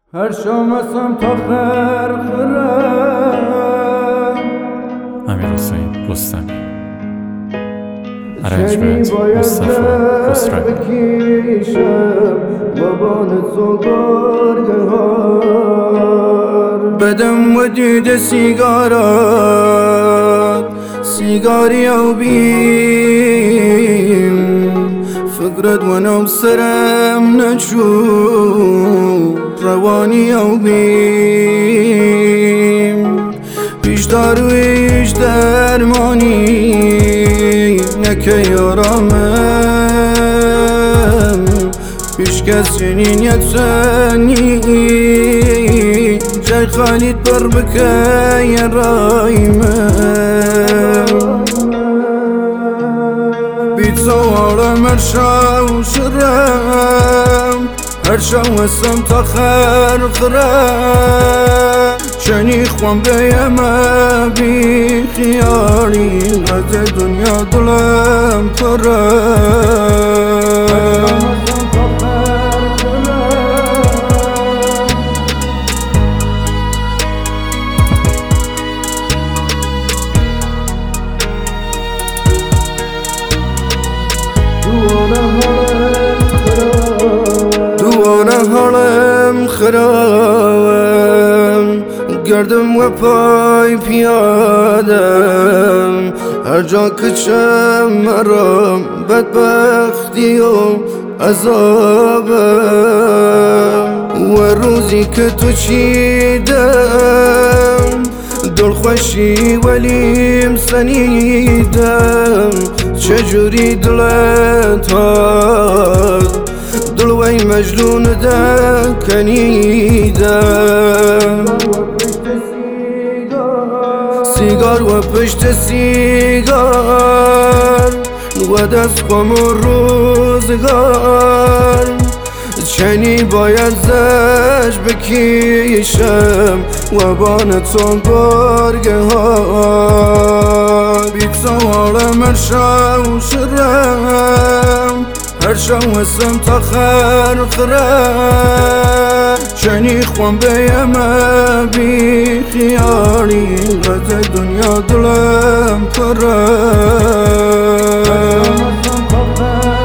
هر شامسم تا خرخرم امیرحسین رستمی ارنجمنت مصطفی خسروی بکیشم وبان سوگارگهار بدم و دید سیگاری او بیم فکرت و نو سرم نچو روانی او بیم پیش دارویش درمانی نکه یارامم پیش کسی نیت سنی جای خالید بر بکه رایمم بیت سوارم ارشاو شرم هرشاو اسم تا خرخرم چنی خوام بیمه بی خیالی از دنیا دلم پرم دوانه حالم خرام گردم و پای پیادم هر جا کچم مرام بدبختی و عذابم و روزی که تو چیدم دل خوشی ولیم سنیدم چجوری دلت هاد دلوی مجنون کنیدم سیگار و پشت سیگار و دست خم و روزگار چنی باید زش بکیشم و بانتون برگه ها بیت سوارم ارشاو شرم هر شو اسم تا خرخرم چنی خوام بیمه بی خیالی از دنیا دلم پرم